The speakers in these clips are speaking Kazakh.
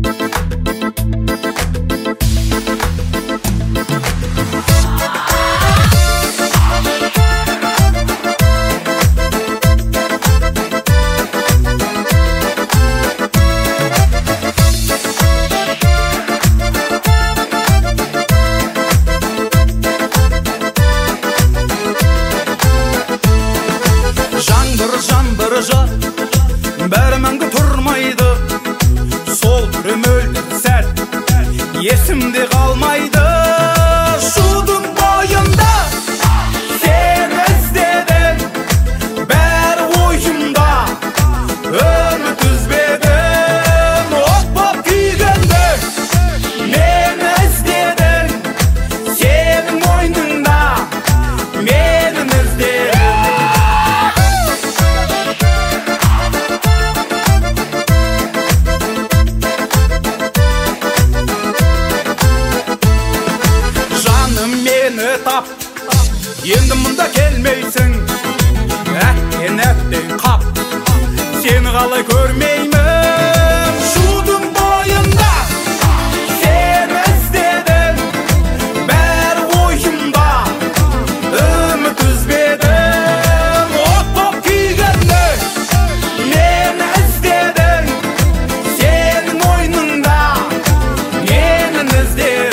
Жаңбыр жар, бәрі мәңгі тұрмайды. Сол бір мөлдір сәт есімде қалмайды. Шудың бойында сені іздедім, бәрі ойымда үміт үзбедім. От боп күйгенде мені іздедің, сенің мойныңда менің іздедім. Мені тап, енді мұнда келмейсің. Әттен әттен қап, сені қалай көрмеймін. Шудың бойында сені іздедім, бәрі ойымда үміт үзбедім. От боп күйгенде мені іздедің, сенің мойныңда менің іздедім.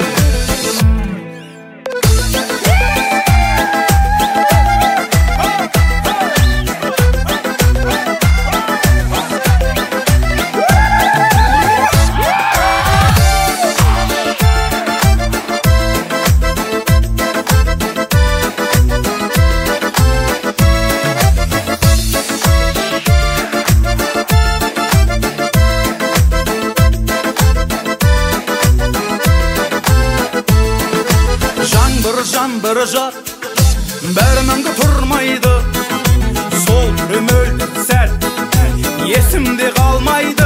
Жаңбыр жар, бәрі мәңгі тұрмайды. Сол бір мөлдір сәт есімде қалмайды.